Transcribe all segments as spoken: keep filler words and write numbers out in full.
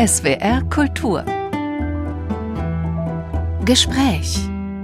S W R Kultur Gespräch.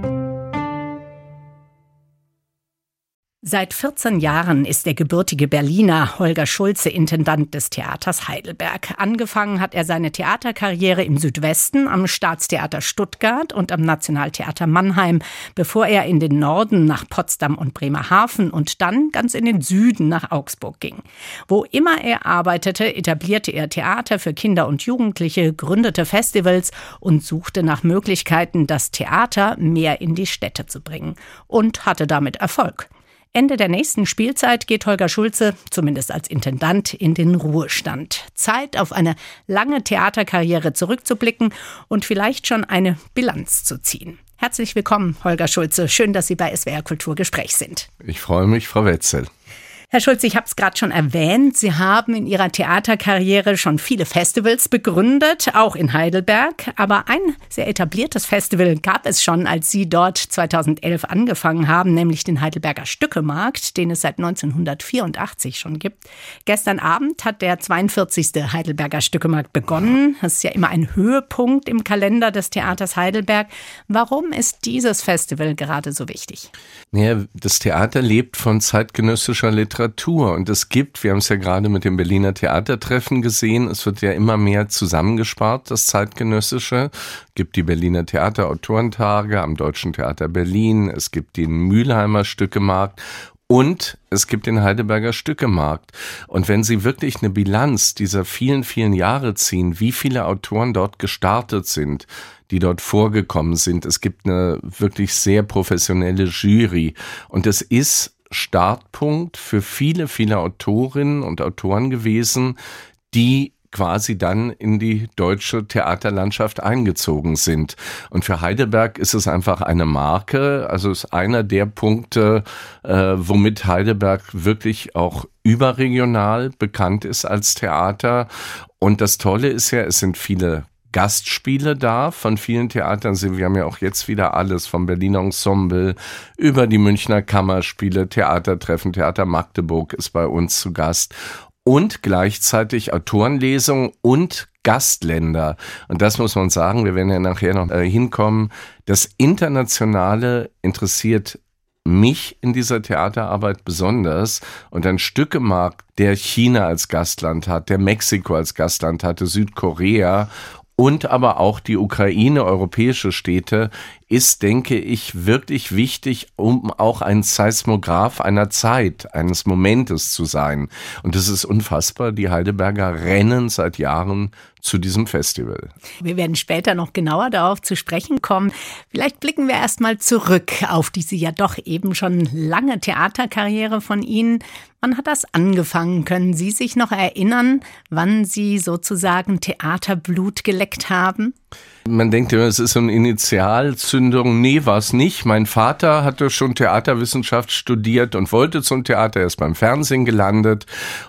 Seit vierzehn Jahren ist der gebürtige Berliner Holger Schulze Intendant des Theaters Heidelberg. Angefangen hat er seine Theaterkarriere im Südwesten am Staatstheater Stuttgart und am Nationaltheater Mannheim, bevor er in den Norden nach Potsdam und Bremerhaven und dann ganz in den Süden nach Augsburg ging. Wo immer er arbeitete, etablierte er Theater für Kinder und Jugendliche, gründete Festivals und suchte nach Möglichkeiten, das Theater mehr in die Städte zu bringen. Und hatte damit Erfolg. Ende der nächsten Spielzeit geht Holger Schulze, zumindest als Intendant, in den Ruhestand. Zeit, auf eine lange Theaterkarriere zurückzublicken und vielleicht schon eine Bilanz zu ziehen. Herzlich willkommen, Holger Schulze. Schön, dass Sie bei S W R Kultur Gespräch sind. Ich freue mich, Frau Wetzel. Herr Schulze, ich habe es gerade schon erwähnt, Sie haben in Ihrer Theaterkarriere schon viele Festivals begründet, auch in Heidelberg. Aber ein sehr etabliertes Festival gab es schon, als Sie dort zweitausendelf angefangen haben, nämlich den Heidelberger Stückemarkt, den es seit neunzehnhundertvierundachtzig schon gibt. Gestern Abend hat der zweiundvierzigste Heidelberger Stückemarkt begonnen. Das ist ja immer ein Höhepunkt im Kalender des Theaters Heidelberg. Warum ist dieses Festival gerade so wichtig? Ja, das Theater lebt von zeitgenössischer Literatur. Und es gibt, wir haben es ja gerade mit dem Berliner Theatertreffen gesehen, es wird ja immer mehr zusammengespart, das Zeitgenössische. Es gibt die Berliner Theaterautorentage am Deutschen Theater Berlin, es gibt den Mülheimer Stückemarkt und es gibt den Heidelberger Stückemarkt. Und wenn Sie wirklich eine Bilanz dieser vielen, vielen Jahre ziehen, wie viele Autoren dort gestartet sind, die dort vorgekommen sind, es gibt eine wirklich sehr professionelle Jury und es ist Startpunkt für viele, viele Autorinnen und Autoren gewesen, die quasi dann in die deutsche Theaterlandschaft eingezogen sind. Und für Heidelberg ist es einfach eine Marke, also ist einer der Punkte, äh, womit Heidelberg wirklich auch überregional bekannt ist als Theater. Und das Tolle ist ja, es sind viele Gastspiele da von vielen Theatern. Wir haben ja auch jetzt wieder alles vom Berliner Ensemble über die Münchner Kammerspiele, Theatertreffen, Theater Magdeburg ist bei uns zu Gast und gleichzeitig Autorenlesungen und Gastländer. Und das muss man sagen, wir werden ja nachher noch äh, hinkommen. Das Internationale interessiert mich in dieser Theaterarbeit besonders und ein Stückemarkt, der China als Gastland hat, der Mexiko als Gastland hatte, Südkorea und aber auch die Ukraine, europäische Städte, ist, denke ich, wirklich wichtig, um auch ein Seismograph einer Zeit, eines Momentes zu sein. Und das ist unfassbar. Die Heidelberger rennen seit Jahren zu diesem Festival. Wir werden später noch genauer darauf zu sprechen kommen. Vielleicht blicken wir erstmal zurück auf diese ja doch eben schon lange Theaterkarriere von Ihnen. Wann hat das angefangen? Können Sie sich noch erinnern, wann Sie sozusagen Theaterblut geleckt haben? Man denkt immer, es ist so eine Initialzündung. Nee, war es nicht. Mein Vater hatte schon Theaterwissenschaft studiert und wollte zum Theater. Er ist beim Fernsehen gelandet.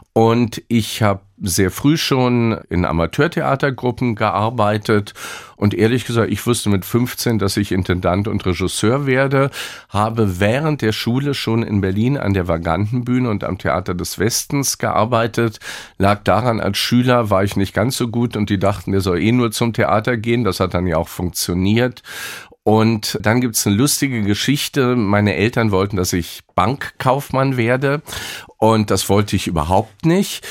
Und ich habe sehr früh schon in Amateurtheatergruppen gearbeitet. Und ehrlich gesagt, ich wusste mit fünfzehn, dass ich Intendant und Regisseur werde. Habe während der Schule schon in Berlin an der Vagantenbühne und am Theater des Westens gearbeitet. Lag daran, als Schüler war ich nicht ganz so gut und die dachten, der soll eh nur zum Theater gehen. Das hat dann ja auch funktioniert. Und dann gibt's eine lustige Geschichte. Meine Eltern wollten, dass ich Bankkaufmann werde. Und das wollte ich überhaupt nicht.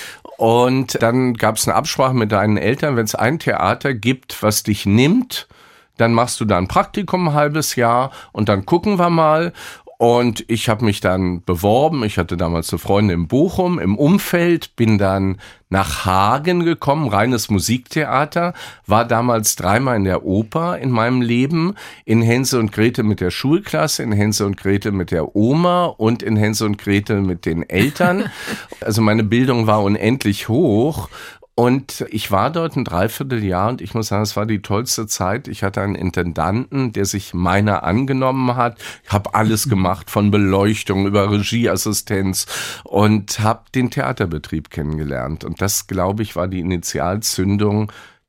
Und dann gab's eine Absprache mit deinen Eltern, wenn es ein Theater gibt, was dich nimmt, dann machst du da ein Praktikum ein halbes Jahr und dann gucken wir mal. Und ich habe mich dann beworben. Ich hatte damals eine Freundin in Bochum im Umfeld, bin dann nach Hagen gekommen, reines Musiktheater, war damals dreimal in der Oper in meinem Leben, in Hänsel und Gretel mit der Schulklasse, in Hänsel und Gretel mit der Oma und in Hänsel und Gretel mit den Eltern. Also meine Bildung war unendlich hoch. Und ich war dort ein Dreivierteljahr und ich muss sagen, es war die tollste Zeit. Ich hatte einen Intendanten, der sich meiner angenommen hat. Ich habe alles gemacht, von Beleuchtung über Regieassistenz und habe den Theaterbetrieb kennengelernt. Und das, glaube ich, war die Initialzündung,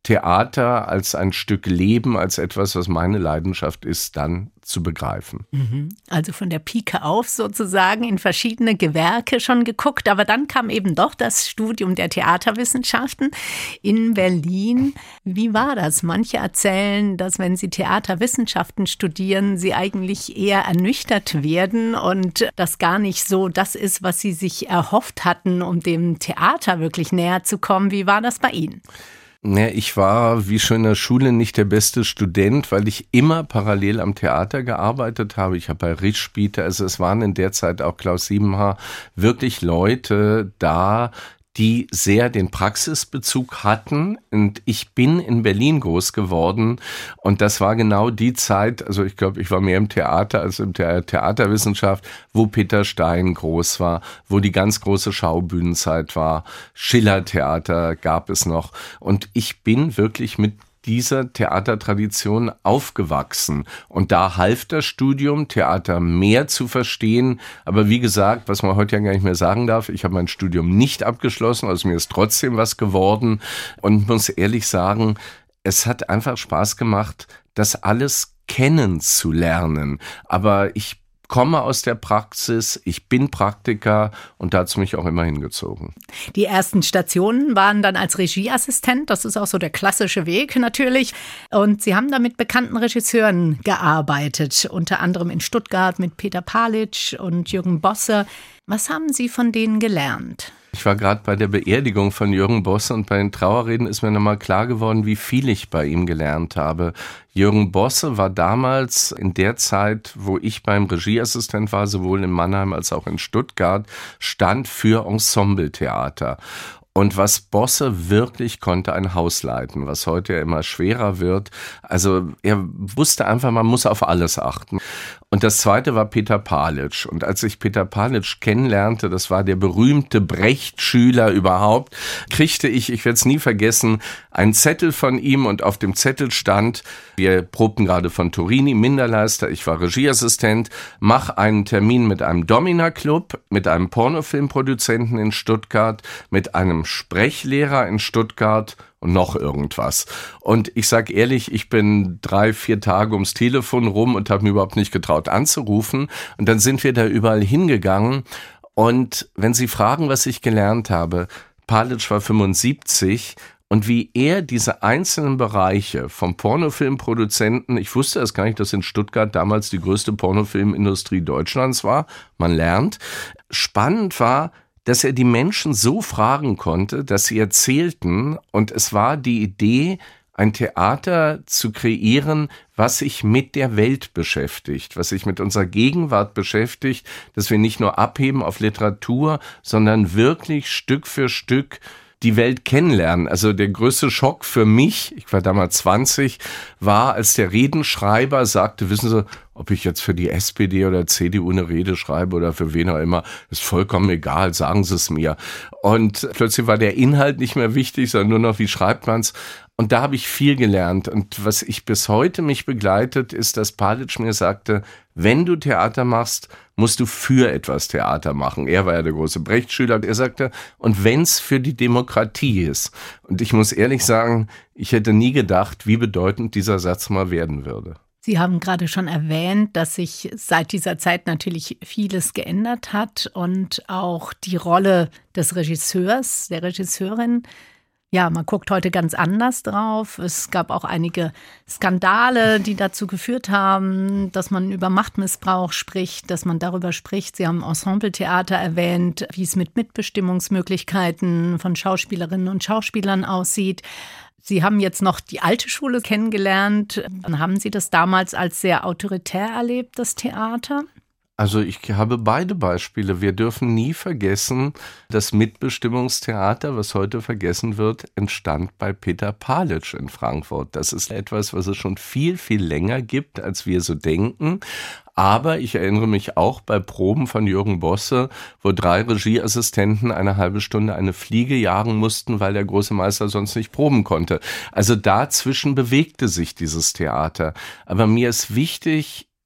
Theater als ein Stück Leben, als etwas, was meine Leidenschaft ist, dann zu begreifen. Also von der Pike auf sozusagen in verschiedene Gewerke schon geguckt, aber dann kam eben doch das Studium der Theaterwissenschaften in Berlin. Wie war das? Manche erzählen, dass wenn sie Theaterwissenschaften studieren, sie eigentlich eher ernüchtert werden und das gar nicht so das ist, was sie sich erhofft hatten, um dem Theater wirklich näher zu kommen. Wie war das bei Ihnen? Ja, ich war, wie schon in der Schule, nicht der beste Student, weil ich immer parallel am Theater gearbeitet habe. Ich habe bei Rischbiete, also es waren in der Zeit auch Klaus Siebenhaar, wirklich Leute da, die sehr den Praxisbezug hatten. Und ich bin in Berlin groß geworden und das war genau die Zeit, also ich glaube, ich war mehr im Theater als in der Theaterwissenschaft, wo Peter Stein groß war, wo die ganz große Schaubühnenzeit war. Schillertheater gab es noch und ich bin wirklich mit dieser Theatertradition aufgewachsen. Und da half das Studium, Theater mehr zu verstehen. Aber wie gesagt, was man heute ja gar nicht mehr sagen darf, ich habe mein Studium nicht abgeschlossen, also mir ist trotzdem was geworden. Und muss ehrlich sagen, es hat einfach Spaß gemacht, das alles kennenzulernen. Aber ich komme aus der Praxis, ich bin Praktiker und da hat es mich auch immer hingezogen. Die ersten Stationen waren dann als Regieassistent, das ist auch so der klassische Weg natürlich. Und Sie haben da mit bekannten Regisseuren gearbeitet, unter anderem in Stuttgart mit Peter Palitsch und Jürgen Bosse. Was haben Sie von denen gelernt? Ich war gerade bei der Beerdigung von Jürgen Bosse und bei den Trauerreden ist mir nochmal klar geworden, wie viel ich bei ihm gelernt habe. Jürgen Bosse war damals in der Zeit, wo ich beim Regieassistent war, sowohl in Mannheim als auch in Stuttgart, stand für Ensembletheater. Und was Bosse wirklich konnte, ein Haus leiten, was heute ja immer schwerer wird. Also er wusste einfach, man muss auf alles achten. Und das zweite war Peter Palitsch. Und als ich Peter Palitsch kennenlernte, das war der berühmte Brecht-Schüler überhaupt, kriegte ich, ich werde es nie vergessen, einen Zettel von ihm und auf dem Zettel stand, wir probten gerade von Turini, Minderleister, ich war Regieassistent, mach einen Termin mit einem Domina-Club, mit einem Pornofilmproduzenten in Stuttgart, mit einem Sprechlehrer in Stuttgart und noch irgendwas. Und ich sag ehrlich, ich bin drei, vier Tage ums Telefon rum und habe mir überhaupt nicht getraut anzurufen. Und dann sind wir da überall hingegangen. Und wenn Sie fragen, was ich gelernt habe, Palitsch war fünfundsiebzig und wie er diese einzelnen Bereiche vom Pornofilmproduzenten, ich wusste erst gar nicht, dass in Stuttgart damals die größte Pornofilmindustrie Deutschlands war, man lernt, spannend war, dass er die Menschen so fragen konnte, dass sie erzählten und es war die Idee, ein Theater zu kreieren, was sich mit der Welt beschäftigt, was sich mit unserer Gegenwart beschäftigt, dass wir nicht nur abheben auf Literatur, sondern wirklich Stück für Stück die Welt kennenlernen. Also der größte Schock für mich, ich war damals zwanzig, war, als der Redenschreiber sagte, wissen Sie, ob ich jetzt für die S P D oder C D U eine Rede schreibe oder für wen auch immer, ist vollkommen egal, sagen Sie es mir. Und plötzlich war der Inhalt nicht mehr wichtig, sondern nur noch, wie schreibt man's? Und da habe ich viel gelernt. Und was ich bis heute mich begleitet, ist, dass Palitsch mir sagte, wenn du Theater machst, musst du für etwas Theater machen. Er war ja der große Brecht-Schüler. Er sagte, und wenn's für die Demokratie ist. Und ich muss ehrlich sagen, ich hätte nie gedacht, wie bedeutend dieser Satz mal werden würde. Sie haben gerade schon erwähnt, dass sich seit dieser Zeit natürlich vieles geändert hat und auch die Rolle des Regisseurs, der Regisseurin. Ja, man guckt heute ganz anders drauf. Es gab auch einige Skandale, die dazu geführt haben, dass man über Machtmissbrauch spricht, dass man darüber spricht. Sie haben Ensembletheater erwähnt, wie es mit Mitbestimmungsmöglichkeiten von Schauspielerinnen und Schauspielern aussieht. Sie haben jetzt noch die alte Schule kennengelernt. Haben Sie das damals als sehr autoritär erlebt, das Theater? Also ich habe beide Beispiele. Wir dürfen nie vergessen, das Mitbestimmungstheater, was heute vergessen wird, entstand bei Peter Palitsch in Frankfurt. Das ist etwas, was es schon viel, viel länger gibt, als wir so denken. Aber ich erinnere mich auch bei Proben von Jürgen Bosse, wo drei Regieassistenten eine halbe Stunde eine Fliege jagen mussten, weil der große Meister sonst nicht proben konnte. Also dazwischen bewegte sich dieses Theater. Aber mir ist wichtig,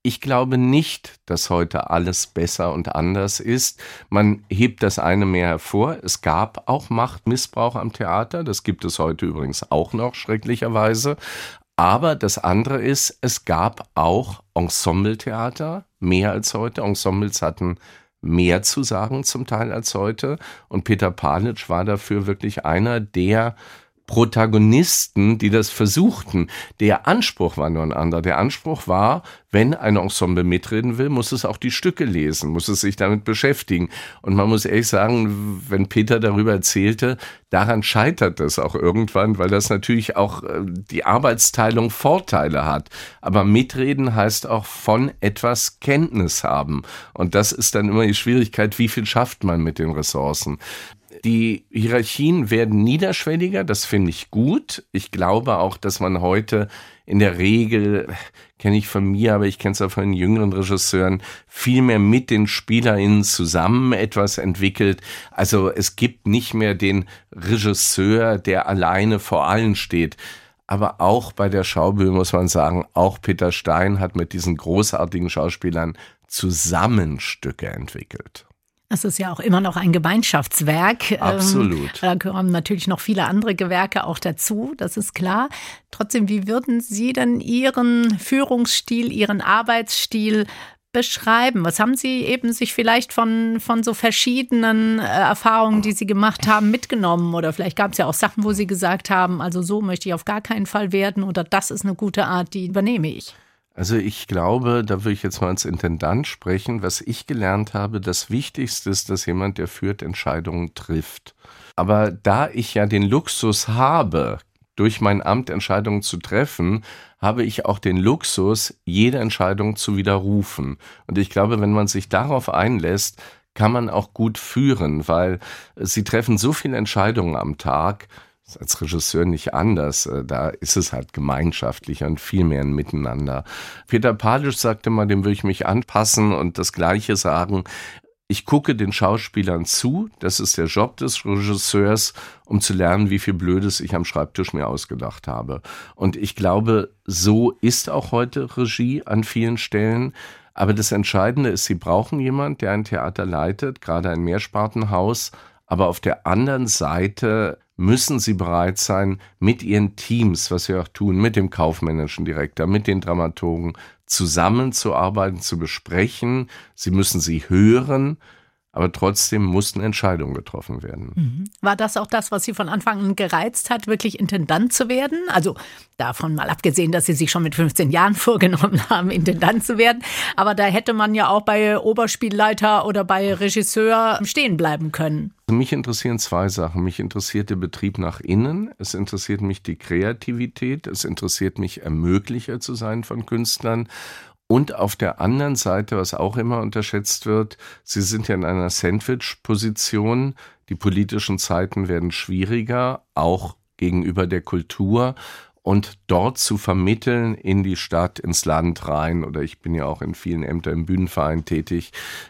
Ich glaube nicht, dass heute alles besser und anders ist. Man hebt das eine mehr hervor. Es gab auch Machtmissbrauch am Theater. Das gibt es heute übrigens auch noch, schrecklicherweise. Aber das andere ist, es gab auch Ensembletheater, mehr als heute. Ensembles hatten mehr zu sagen zum Teil als heute. Und Peter Palitzsch war dafür wirklich einer der Protagonisten, die das versuchten. Der Anspruch war nur ein anderer. Der Anspruch war, wenn ein Ensemble mitreden will, muss es auch die Stücke lesen, muss es sich damit beschäftigen. Und man muss ehrlich sagen, wenn Peter darüber erzählte, daran scheitert es auch irgendwann, weil das natürlich auch die Arbeitsteilung Vorteile hat. Aber mitreden heißt auch von etwas Kenntnis haben. Und das ist dann immer die Schwierigkeit, wie viel schafft man mit den Ressourcen. Die Hierarchien werden niederschwelliger, das finde ich gut. Ich glaube auch, dass man heute in der Regel, kenne ich von mir, aber ich kenne es auch von den jüngeren Regisseuren, viel mehr mit den SpielerInnen zusammen etwas entwickelt. Also es gibt nicht mehr den Regisseur, der alleine vor allen steht. Aber auch bei der Schaubühne muss man sagen, auch Peter Stein hat mit diesen großartigen Schauspielern zusammen Stücke entwickelt. Es ist ja auch immer noch ein Gemeinschaftswerk. Absolut. Da gehören natürlich noch viele andere Gewerke auch dazu, das ist klar. Trotzdem, wie würden Sie denn Ihren Führungsstil, Ihren Arbeitsstil beschreiben? Was haben Sie eben sich vielleicht von, von so verschiedenen äh, Erfahrungen, die Sie gemacht haben, mitgenommen? Oder vielleicht gab es ja auch Sachen, wo Sie gesagt haben, also so möchte ich auf gar keinen Fall werden oder das ist eine gute Art, die übernehme ich. Also ich glaube, da würde ich jetzt mal als Intendant sprechen, was ich gelernt habe, das Wichtigste ist, dass jemand, der führt, Entscheidungen trifft. Aber da ich ja den Luxus habe, durch mein Amt Entscheidungen zu treffen, habe ich auch den Luxus, jede Entscheidung zu widerrufen. Und ich glaube, wenn man sich darauf einlässt, kann man auch gut führen, weil sie treffen so viele Entscheidungen am Tag. Das ist als Regisseur nicht anders. Da ist es halt gemeinschaftlicher und viel mehr ein Miteinander. Peter Palitzsch sagte mal, dem will ich mich anpassen und das Gleiche sagen. Ich gucke den Schauspielern zu, das ist der Job des Regisseurs, um zu lernen, wie viel Blödes ich am Schreibtisch mir ausgedacht habe. Und ich glaube, so ist auch heute Regie an vielen Stellen. Aber das Entscheidende ist, sie brauchen jemanden, der ein Theater leitet, gerade ein Mehrspartenhaus. Aber auf der anderen Seite müssen sie bereit sein, mit ihren Teams, was wir auch tun, mit dem kaufmännischen Direktor, mit den Dramaturgen, zusammenzuarbeiten, zu besprechen. Sie müssen sie hören, aber trotzdem mussten Entscheidungen getroffen werden. War das auch das, was Sie von Anfang an gereizt hat, wirklich Intendant zu werden? Also davon mal abgesehen, dass Sie sich schon mit fünfzehn Jahren vorgenommen haben, Intendant zu werden. Aber da hätte man ja auch bei Oberspielleiter oder bei Regisseur stehen bleiben können. Mich interessieren zwei Sachen. Mich interessiert der Betrieb nach innen. Es interessiert mich die Kreativität. Es interessiert mich, Ermöglicher zu sein von Künstlern. Und auf der anderen Seite, was auch immer unterschätzt wird, Sie sind ja in einer Sandwich-Position. Die politischen Zeiten werden schwieriger, auch gegenüber der Kultur. Und dort zu vermitteln in die Stadt, ins Land rein, oder ich bin ja auch in vielen Ämtern im Bühnenverein tätig,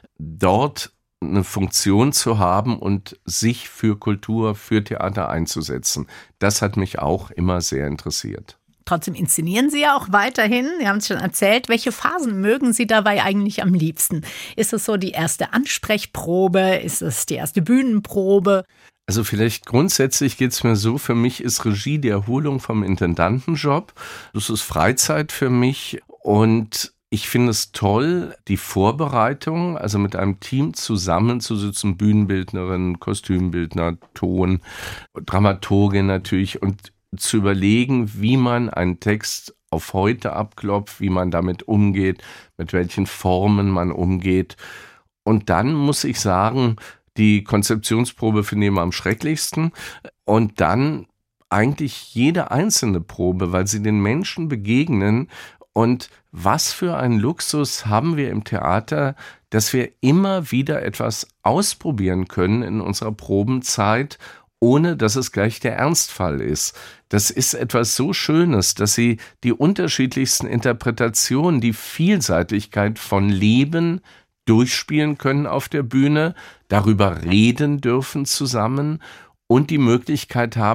dort eine Funktion zu haben und sich für Kultur, für Theater einzusetzen. Das hat mich auch immer sehr interessiert. Trotzdem inszenieren Sie ja auch weiterhin. Sie haben es schon erzählt. Welche Phasen mögen Sie dabei eigentlich am liebsten? Ist es so die erste Ansprechprobe? Ist es die erste Bühnenprobe? Also vielleicht grundsätzlich geht es mir so, für mich ist Regie die Erholung vom Intendantenjob. Das ist Freizeit für mich und ich finde es toll, die Vorbereitung, also mit einem Team zusammenzusitzen, Bühnenbildnerin, Kostümbildner, Ton, Dramaturgin natürlich und zu überlegen, wie man einen Text auf heute abklopft, wie man damit umgeht, mit welchen Formen man umgeht. Und dann muss ich sagen, die Konzeptionsprobe finde ich immer am schrecklichsten. Und dann eigentlich jede einzelne Probe, weil sie den Menschen begegnen. Und was für ein Luxus haben wir im Theater, dass wir immer wieder etwas ausprobieren können in unserer Probenzeit, ohne dass es gleich der Ernstfall ist. Das ist etwas so Schönes, dass sie die unterschiedlichsten Interpretationen, die Vielseitigkeit von Leben durchspielen können auf der Bühne, darüber reden dürfen zusammen und die Möglichkeit haben,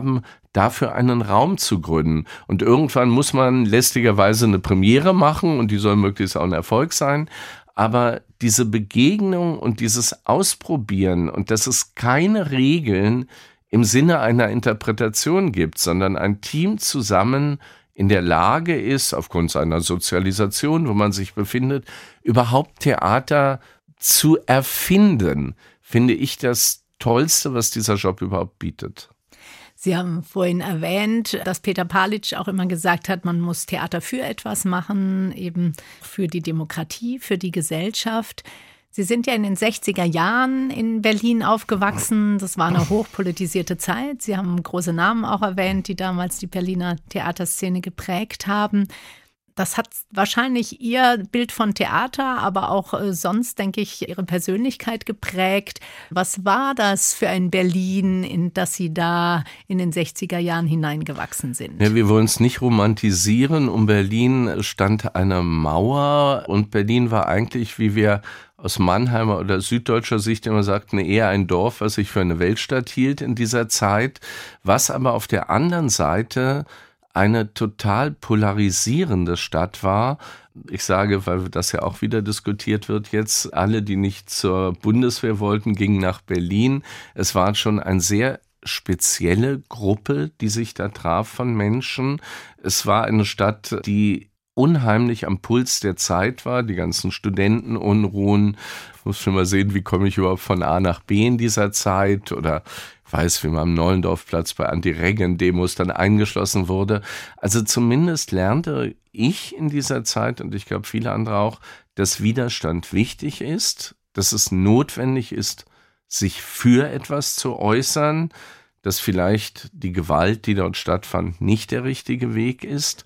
dafür einen Raum zu gründen. Und irgendwann muss man lästigerweise eine Premiere machen und die soll möglichst auch ein Erfolg sein. Aber diese Begegnung und dieses Ausprobieren und dass es keine Regeln im Sinne einer Interpretation gibt, sondern ein Team zusammen in der Lage ist, aufgrund seiner Sozialisation, wo man sich befindet, überhaupt Theater zu erfinden, finde ich das Tollste, was dieser Job überhaupt bietet. Sie haben vorhin erwähnt, dass Peter Palitsch auch immer gesagt hat, man muss Theater für etwas machen, eben für die Demokratie, für die Gesellschaft. Sie sind ja in den sechziger Jahren in Berlin aufgewachsen. Das war eine hochpolitisierte Zeit. Sie haben große Namen auch erwähnt, die damals die Berliner Theaterszene geprägt haben. Das hat wahrscheinlich Ihr Bild von Theater, aber auch äh, sonst, denke ich, Ihre Persönlichkeit geprägt. Was war das für ein Berlin, in das Sie da in den sechziger Jahren hineingewachsen sind? Ja, wir wollen es nicht romantisieren. Um Berlin stand eine Mauer und Berlin war eigentlich, wie wir aus Mannheimer oder süddeutscher Sicht immer sagten, eher ein Dorf, was sich für eine Weltstadt hielt in dieser Zeit, was aber auf der anderen Seite eine total polarisierende Stadt war. Ich sage, weil das ja auch wieder diskutiert wird jetzt, alle, die nicht zur Bundeswehr wollten, gingen nach Berlin. Es war schon eine sehr spezielle Gruppe, die sich da traf von Menschen. Es war eine Stadt, die unheimlich am Puls der Zeit war, die ganzen Studentenunruhen. Ich muss schon mal sehen, wie komme ich überhaupt von A nach B in dieser Zeit, oder ich weiß, wie man am Nollendorfplatz bei Anti-Reagan-Demos dann eingeschlossen wurde. Also zumindest lernte ich in dieser Zeit, und ich glaube viele andere auch, dass Widerstand wichtig ist, dass es notwendig ist, sich für etwas zu äußern, dass vielleicht die Gewalt, die dort stattfand, nicht der richtige Weg ist,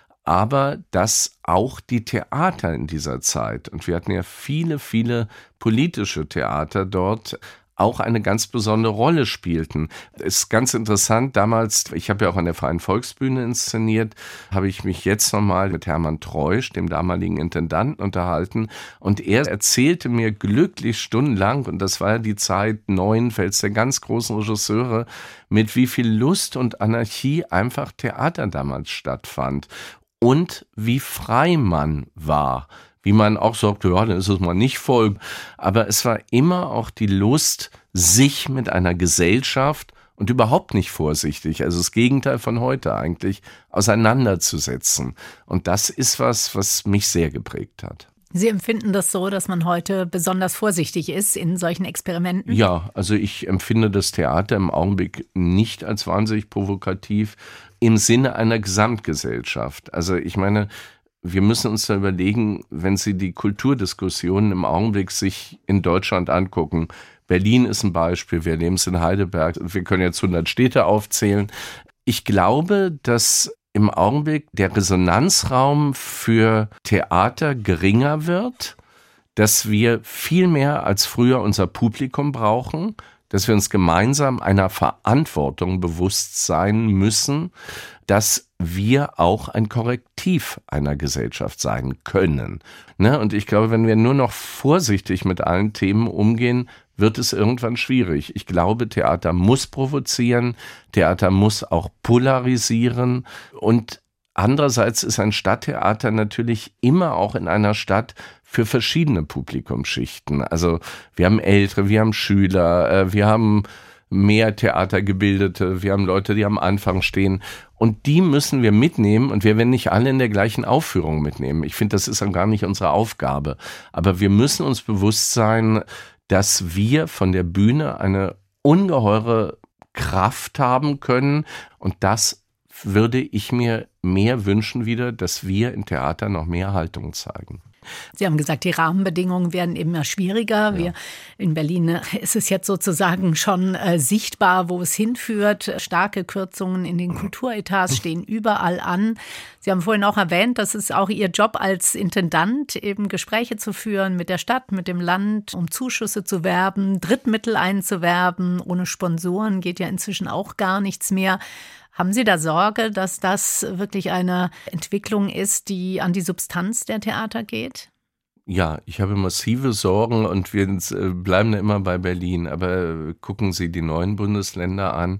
aber dass auch die Theater in dieser Zeit, und wir hatten ja viele, viele politische Theater dort, auch eine ganz besondere Rolle spielten. Es ist ganz interessant, damals, ich habe ja auch an der Freien Volksbühne inszeniert, habe ich mich jetzt nochmal mit Hermann Treusch, dem damaligen Intendanten, unterhalten, und er erzählte mir glücklich stundenlang, und das war ja die Zeit Neuenfelds, der ganz großen Regisseure, mit wie viel Lust und Anarchie einfach Theater damals stattfand und wie frei man war. Wie man auch sagte, ja, dann ist es mal nicht voll. Aber es war immer auch die Lust, sich mit einer Gesellschaft und überhaupt nicht vorsichtig, also das Gegenteil von heute eigentlich, auseinanderzusetzen. Und das ist was, was mich sehr geprägt hat. Sie empfinden das so, dass man heute besonders vorsichtig ist in solchen Experimenten? Ja, also ich empfinde das Theater im Augenblick nicht als wahnsinnig provokativ im Sinne einer Gesamtgesellschaft. Also ich meine, wir müssen uns da überlegen, wenn Sie die Kulturdiskussionen im Augenblick sich in Deutschland angucken. Berlin ist ein Beispiel, wir leben es in Heidelberg, wir können jetzt hundert Städte aufzählen. Ich glaube, dass im Augenblick der Resonanzraum für Theater geringer wird, dass wir viel mehr als früher unser Publikum brauchen, dass wir uns gemeinsam einer Verantwortung bewusst sein müssen, dass wir auch ein Korrektiv einer Gesellschaft sein können. Ne? Und ich glaube, wenn wir nur noch vorsichtig mit allen Themen umgehen, wird es irgendwann schwierig. Ich glaube, Theater muss provozieren, Theater muss auch polarisieren, und andererseits ist ein Stadttheater natürlich immer auch in einer Stadt für verschiedene Publikumsschichten. Also wir haben Ältere, wir haben Schüler, wir haben mehr Theatergebildete, wir haben Leute, die am Anfang stehen, und die müssen wir mitnehmen, und wir werden nicht alle in der gleichen Aufführung mitnehmen. Ich finde, das ist dann gar nicht unsere Aufgabe. Aber wir müssen uns bewusst sein, dass wir von der Bühne eine ungeheure Kraft haben können, und das würde ich mir mehr wünschen wieder, dass wir im Theater noch mehr Haltung zeigen. Sie haben gesagt, die Rahmenbedingungen werden immer schwieriger. Ja. Wir in Berlin ist es jetzt sozusagen schon äh, sichtbar, wo es hinführt. Starke Kürzungen in den Kulturetats stehen überall an. Sie haben vorhin auch erwähnt, das ist auch Ihr Job als Intendant, eben Gespräche zu führen mit der Stadt, mit dem Land, um Zuschüsse zu werben, Drittmittel einzuwerben. Ohne Sponsoren geht ja inzwischen auch gar nichts mehr. Haben Sie da Sorge, dass das wirklich eine Entwicklung ist, die an die Substanz der Theater geht? Ja, ich habe massive Sorgen, und wir bleiben da immer bei Berlin. Aber gucken Sie die neuen Bundesländer an.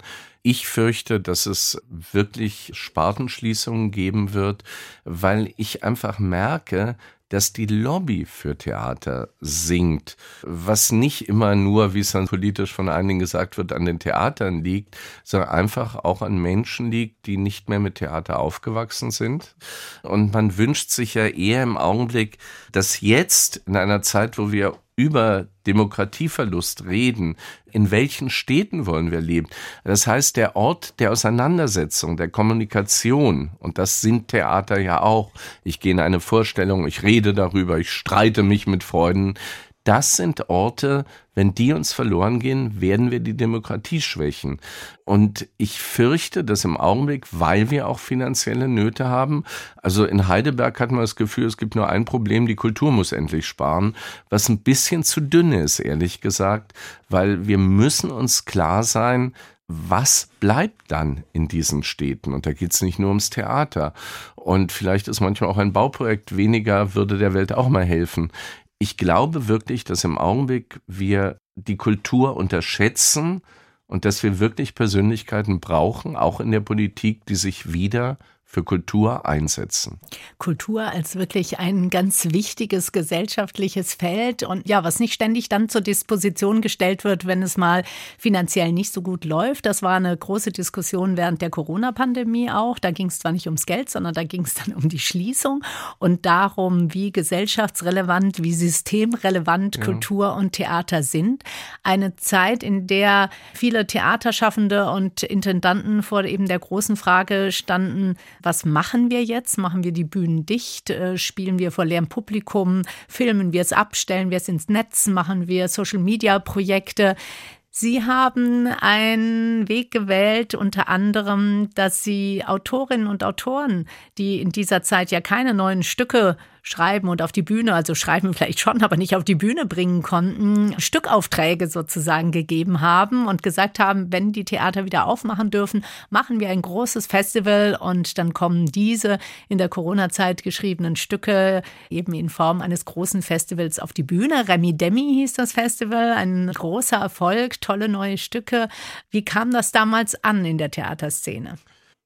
Ich fürchte, dass es wirklich Spartenschließungen geben wird, weil ich einfach merke, dass die Lobby für Theater sinkt, was nicht immer nur, wie es dann politisch von einigen gesagt wird, an den Theatern liegt, sondern einfach auch an Menschen liegt, die nicht mehr mit Theater aufgewachsen sind. Und man wünscht sich ja eher im Augenblick, dass jetzt in einer Zeit, wo wir über Demokratieverlust reden, in welchen Städten wollen wir leben? Das heißt, der Ort der Auseinandersetzung, der Kommunikation, und das sind Theater ja auch. Ich gehe in eine Vorstellung, ich rede darüber, ich streite mich mit Freunden. Das sind Orte, wenn die uns verloren gehen, werden wir die Demokratie schwächen. Und ich fürchte, dass im Augenblick, weil wir auch finanzielle Nöte haben, also in Heidelberg hat man das Gefühl, es gibt nur ein Problem, die Kultur muss endlich sparen, was ein bisschen zu dünn ist, ehrlich gesagt, weil wir müssen uns klar sein, was bleibt dann in diesen Städten? Und da geht es nicht nur ums Theater. Und vielleicht ist manchmal auch ein Bauprojekt weniger, würde der Welt auch mal helfen. Ich glaube wirklich, dass im Augenblick wir die Kultur unterschätzen und dass wir wirklich Persönlichkeiten brauchen, auch in der Politik, die sich wieder für Kultur einsetzen. Kultur als wirklich ein ganz wichtiges gesellschaftliches Feld und ja, was nicht ständig dann zur Disposition gestellt wird, wenn es mal finanziell nicht so gut läuft. Das war eine große Diskussion während der Corona-Pandemie auch. Da ging es zwar nicht ums Geld, sondern da ging es dann um die Schließung und darum, wie gesellschaftsrelevant, wie systemrelevant ja. Kultur und Theater sind. Eine Zeit, in der viele Theaterschaffende und Intendanten vor eben der großen Frage standen, was machen wir jetzt? Machen wir die Bühnen dicht? Spielen wir vor leerem Publikum? Filmen wir es ab? Stellen wir es ins Netz? Machen wir Social-Media-Projekte? Sie haben einen Weg gewählt, unter anderem, dass Sie Autorinnen und Autoren, die in dieser Zeit ja keine neuen Stücke schreiben und auf die Bühne, also schreiben vielleicht schon, aber nicht auf die Bühne bringen konnten, Stückaufträge sozusagen gegeben haben und gesagt haben, wenn die Theater wieder aufmachen dürfen, machen wir ein großes Festival und dann kommen diese in der Corona-Zeit geschriebenen Stücke eben in Form eines großen Festivals auf die Bühne. Remi Demi hieß das Festival, ein großer Erfolg, tolle neue Stücke. Wie kam das damals an in der Theaterszene?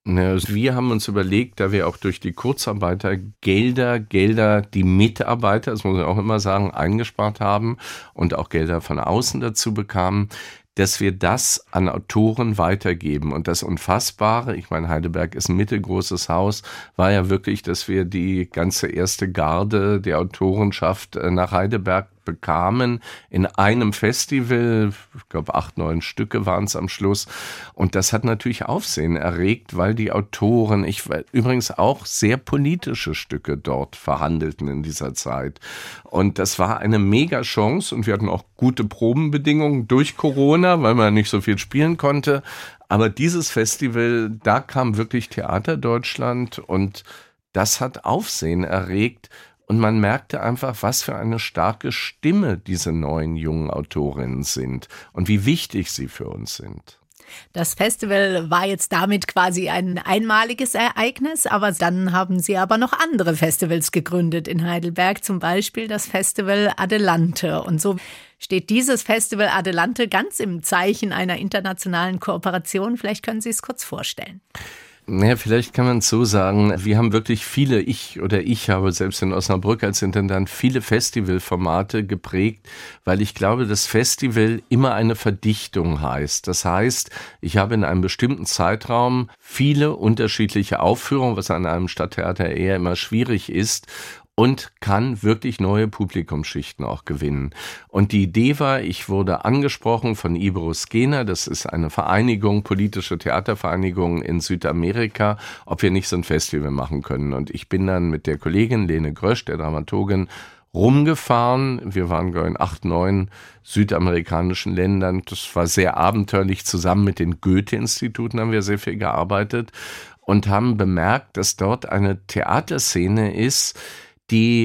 Wir haben uns überlegt, da wir auch durch die Kurzarbeiter Gelder, Gelder, die Mitarbeiter, das muss man auch immer sagen, eingespart haben und auch Gelder von außen dazu bekamen, dass wir das an Autoren weitergeben. Und das Unfassbare, ich meine, Heidelberg ist ein mittelgroßes Haus, war ja wirklich, dass wir die ganze erste Garde der Autorenschaft nach Heidelberg bekamen in einem Festival. Ich glaube, acht, neun Stücke waren es am Schluss. Und das hat natürlich Aufsehen erregt, weil die Autoren, ich übrigens auch sehr politische Stücke dort verhandelten in dieser Zeit. Und das war eine mega Chance und wir hatten auch gute Probenbedingungen durch Corona, weil man nicht so viel spielen konnte. Aber dieses Festival, da kam wirklich Theater Deutschland und das hat Aufsehen erregt. Und man merkte einfach, was für eine starke Stimme diese neuen jungen Autorinnen sind und wie wichtig sie für uns sind. Das Festival war jetzt damit quasi ein einmaliges Ereignis, aber dann haben Sie aber noch andere Festivals gegründet in Heidelberg, zum Beispiel das Festival Adelante. Und so steht dieses Festival Adelante ganz im Zeichen einer internationalen Kooperation. Vielleicht können Sie es kurz vorstellen. Naja, vielleicht kann man es so sagen, wir haben wirklich viele, ich oder ich habe selbst in Osnabrück als Intendant viele Festivalformate geprägt, weil ich glaube, dass Festival immer eine Verdichtung heißt. Das heißt, ich habe in einem bestimmten Zeitraum viele unterschiedliche Aufführungen, was an einem Stadttheater eher immer schwierig ist, und kann wirklich neue Publikumsschichten auch gewinnen. Und die Idee war, ich wurde angesprochen von Ibero Skena, das ist eine Vereinigung, politische Theatervereinigung in Südamerika, ob wir nicht so ein Festival machen können. Und ich bin dann mit der Kollegin Lene Grösch, der Dramaturgin, rumgefahren. Wir waren in acht, neun südamerikanischen Ländern. Das war sehr abenteuerlich. Zusammen mit den Goethe-Instituten haben wir sehr viel gearbeitet und haben bemerkt, dass dort eine Theaterszene ist, die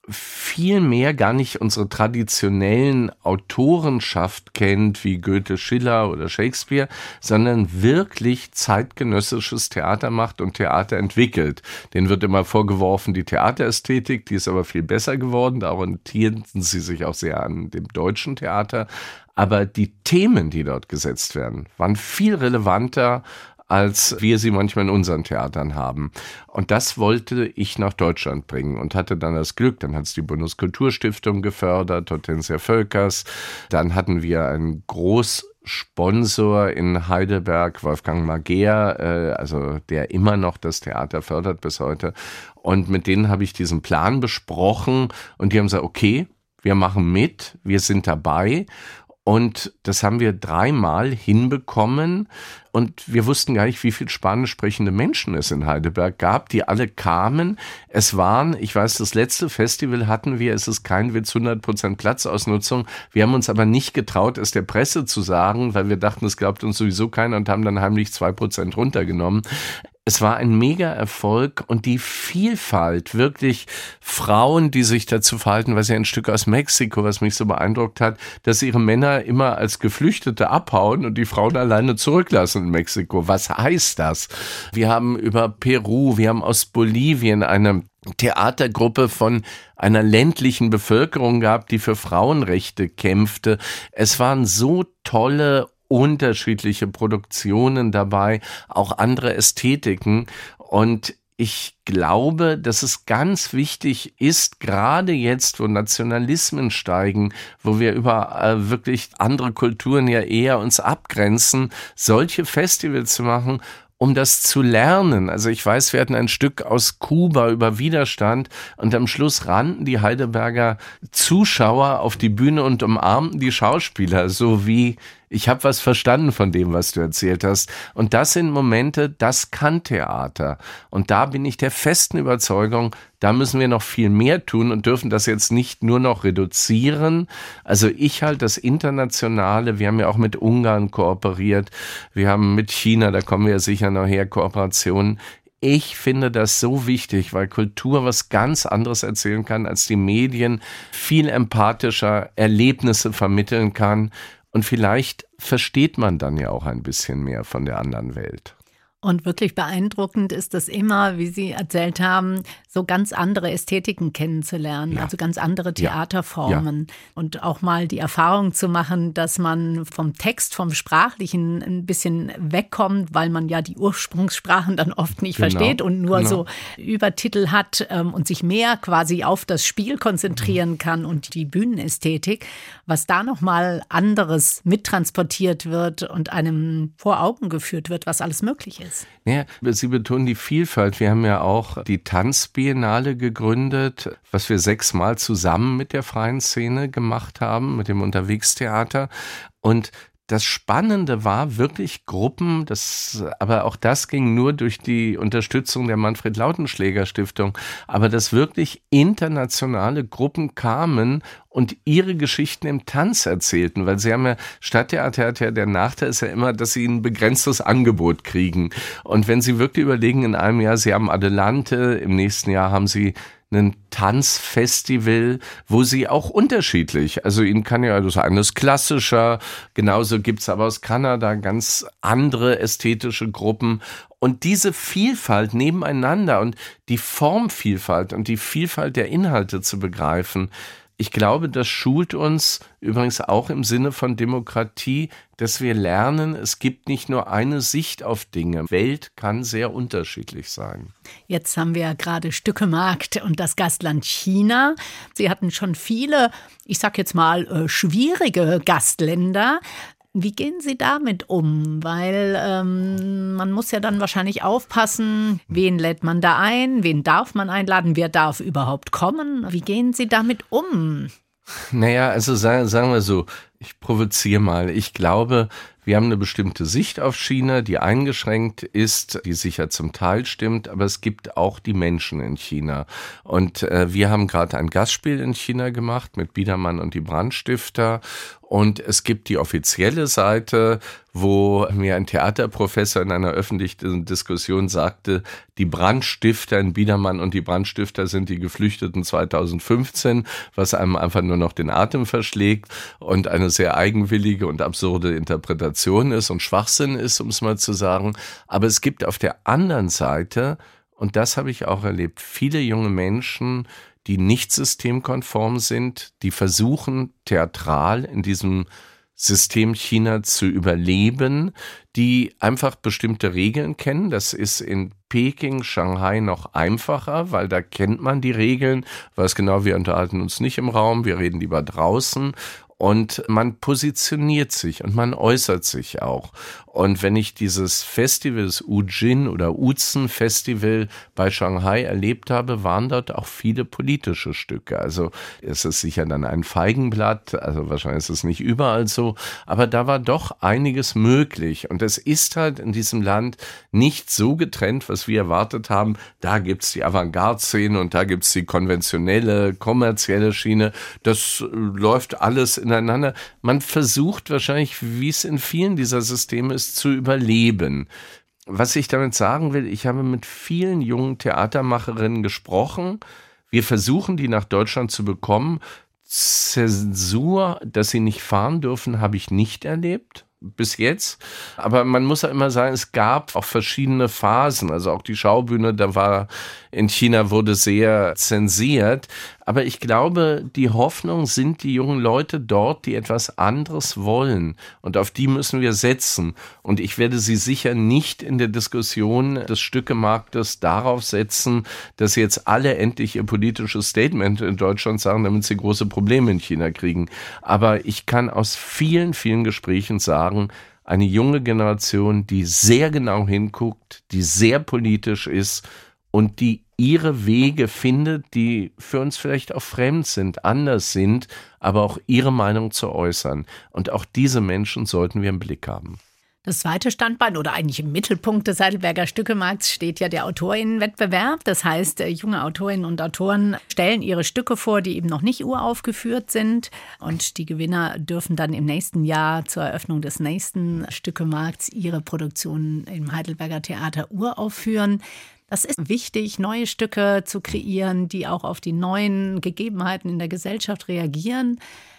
viel mehr gar nicht unsere traditionellen Autorenschaft kennt, wie Goethe, Schiller oder Shakespeare, sondern wirklich zeitgenössisches Theater macht und Theater entwickelt. Denen wird immer vorgeworfen, die Theaterästhetik, die ist aber viel besser geworden, da orientieren sie sich auch sehr an dem deutschen Theater. Aber die Themen, die dort gesetzt werden, waren viel relevanter, als wir sie manchmal in unseren Theatern haben. Und das wollte ich nach Deutschland bringen und hatte dann das Glück, dann hat es die Bundeskulturstiftung gefördert, Hortensia Völkers, dann hatten wir einen Großsponsor in Heidelberg, Wolfgang Mager, äh, also der immer noch das Theater fördert bis heute. Und mit denen habe ich diesen Plan besprochen und die haben gesagt, okay, wir machen mit, wir sind dabei. Und das haben wir dreimal hinbekommen und wir wussten gar nicht, wie viel spanisch sprechende Menschen es in Heidelberg gab, die alle kamen. Es waren, ich weiß, das letzte Festival hatten wir, es ist kein Witz, hundert Prozent Platzausnutzung. Wir haben uns aber nicht getraut, es der Presse zu sagen, weil wir dachten, es glaubt uns sowieso keiner und haben dann heimlich zwei Prozent runtergenommen. Es war ein Mega-Erfolg und die Vielfalt, wirklich Frauen, die sich dazu verhalten, was ja ein Stück aus Mexiko, was mich so beeindruckt hat, dass ihre Männer immer als Geflüchtete abhauen und die Frauen alleine zurücklassen in Mexiko. Was heißt das? Wir haben über Peru, wir haben aus Bolivien eine Theatergruppe von einer ländlichen Bevölkerung gehabt, die für Frauenrechte kämpfte. Es waren so tolle unterschiedliche Produktionen dabei, auch andere Ästhetiken. Und ich glaube, dass es ganz wichtig ist, gerade jetzt, wo Nationalismen steigen, wo wir über äh, wirklich andere Kulturen ja eher uns abgrenzen, solche Festivals zu machen, um das zu lernen. Also ich weiß, wir hatten ein Stück aus Kuba über Widerstand und am Schluss rannten die Heidelberger Zuschauer auf die Bühne und umarmten die Schauspieler, so wie ich habe was verstanden von dem, was du erzählt hast. Und das sind Momente, das kann Theater. Und da bin ich der festen Überzeugung, da müssen wir noch viel mehr tun und dürfen das jetzt nicht nur noch reduzieren. Also ich halte das Internationale, wir haben ja auch mit Ungarn kooperiert, wir haben mit China, da kommen wir sicher noch her, Kooperationen. Ich finde das so wichtig, weil Kultur was ganz anderes erzählen kann, als die Medien, viel empathischer Erlebnisse vermitteln kann. Und vielleicht versteht man dann ja auch ein bisschen mehr von der anderen Welt. Und wirklich beeindruckend ist es immer, wie Sie erzählt haben, so ganz andere Ästhetiken kennenzulernen, ja. Also ganz andere Theaterformen. Ja. Ja. Und auch mal die Erfahrung zu machen, dass man vom Text, vom Sprachlichen ein bisschen wegkommt, weil man ja die Ursprungssprachen dann oft nicht genau. versteht und nur genau. so Übertitel hat ähm, und sich mehr quasi auf das Spiel konzentrieren mhm. kann und die Bühnenästhetik, was da nochmal anderes mittransportiert wird und einem vor Augen geführt wird, was alles möglich ist. Ja, Sie betonen die Vielfalt. Wir haben ja auch die Tanzbiennale gegründet, was wir sechsmal zusammen mit der freien Szene gemacht haben, mit dem Unterwegstheater. Und das Spannende war wirklich Gruppen, das, aber auch das ging nur durch die Unterstützung der Manfred-Lautenschläger-Stiftung, aber dass wirklich internationale Gruppen kamen und ihre Geschichten im Tanz erzählten, weil sie haben ja, Stadttheater hat ja, der Nachteil ist ja immer, dass sie ein begrenztes Angebot kriegen. Und wenn sie wirklich überlegen, in einem Jahr, sie haben Adelante, im nächsten Jahr haben sie ein Tanzfestival, wo sie auch unterschiedlich, also ihnen kann ja das eine ist klassischer, genauso gibt's aber aus Kanada ganz andere ästhetische Gruppen und diese Vielfalt nebeneinander und die Formvielfalt und die Vielfalt der Inhalte zu begreifen, ich glaube, das schult uns übrigens auch im Sinne von Demokratie, dass wir lernen, es gibt nicht nur eine Sicht auf Dinge. Welt kann sehr unterschiedlich sein. Jetzt haben wir ja gerade Stückemarkt und das Gastland China. Sie hatten schon viele, ich sag jetzt mal, äh, schwierige Gastländer. Wie gehen Sie damit um? Weil ähm, man muss ja dann wahrscheinlich aufpassen, wen lädt man da ein, wen darf man einladen, wer darf überhaupt kommen? Wie gehen Sie damit um? Naja, also sagen, sagen wir so, ich provoziere mal. Ich glaube, Wir haben eine bestimmte Sicht auf China, die eingeschränkt ist, die sicher zum Teil stimmt, aber es gibt auch die Menschen in China. Und äh, wir haben gerade ein Gastspiel in China gemacht mit Biedermann und die Brandstifter. Und es gibt die offizielle Seite, wo mir ein Theaterprofessor in einer öffentlichen Diskussion sagte, die Brandstifter in Biedermann und die Brandstifter sind die Geflüchteten zweitausendfünfzehn, was einem einfach nur noch den Atem verschlägt und eine sehr eigenwillige und absurde Interpretation ist und Schwachsinn ist, um es mal zu sagen. Aber es gibt auf der anderen Seite, und das habe ich auch erlebt, viele junge Menschen, die nicht systemkonform sind, die versuchen, theatral in diesem System China zu überleben, die einfach bestimmte Regeln kennen. Das ist in Peking, Shanghai noch einfacher, weil da kennt man die Regeln, weiß genau, wir unterhalten uns nicht im Raum, wir reden lieber draußen. Und man positioniert sich und man äußert sich auch. Und wenn ich dieses Festival, das Ujin oder Uzen Festival bei Shanghai erlebt habe, waren dort auch viele politische Stücke. Also es ist sicher dann ein Feigenblatt, also wahrscheinlich ist es nicht überall so, aber da war doch einiges möglich. Und es ist halt in diesem Land nicht so getrennt, was wir erwartet haben. Da gibt's die Avantgarde-Szene und da gibt's die konventionelle, kommerzielle Schiene. Das läuft alles ineinander. Man versucht wahrscheinlich, wie es in vielen dieser Systeme ist, zu überleben. Was ich damit sagen will, ich habe mit vielen jungen Theatermacherinnen gesprochen. Wir versuchen, die nach Deutschland zu bekommen. Zensur, dass sie nicht fahren dürfen, habe ich nicht erlebt. Bis jetzt. Aber man muss ja immer sagen, es gab auch verschiedene Phasen. Also auch die Schaubühne, da war in China wurde sehr zensiert. Aber ich glaube, die Hoffnung sind die jungen Leute dort, die etwas anderes wollen. Und auf die müssen wir setzen. Und ich werde sie sicher nicht in der Diskussion des Stückemarktes darauf setzen, dass jetzt alle endlich ihr politisches Statement in Deutschland sagen, damit sie große Probleme in China kriegen. Aber ich kann aus vielen, vielen Gesprächen sagen, eine junge Generation, die sehr genau hinguckt, die sehr politisch ist und die ihre Wege findet, die für uns vielleicht auch fremd sind, anders sind, aber auch ihre Meinung zu äußern. Und auch diese Menschen sollten wir im Blick haben. Das zweite Standbein oder eigentlich im Mittelpunkt des Heidelberger Stückemarkts steht ja der Autorinnenwettbewerb. Das heißt, junge Autorinnen und Autoren stellen ihre Stücke vor, die eben noch nicht uraufgeführt sind. Und die Gewinner dürfen dann im nächsten Jahr zur Eröffnung des nächsten Stückemarkts ihre Produktionen im Heidelberger Theater uraufführen. Das ist wichtig, neue Stücke zu kreieren, die auch auf die neuen Gegebenheiten in der Gesellschaft reagieren.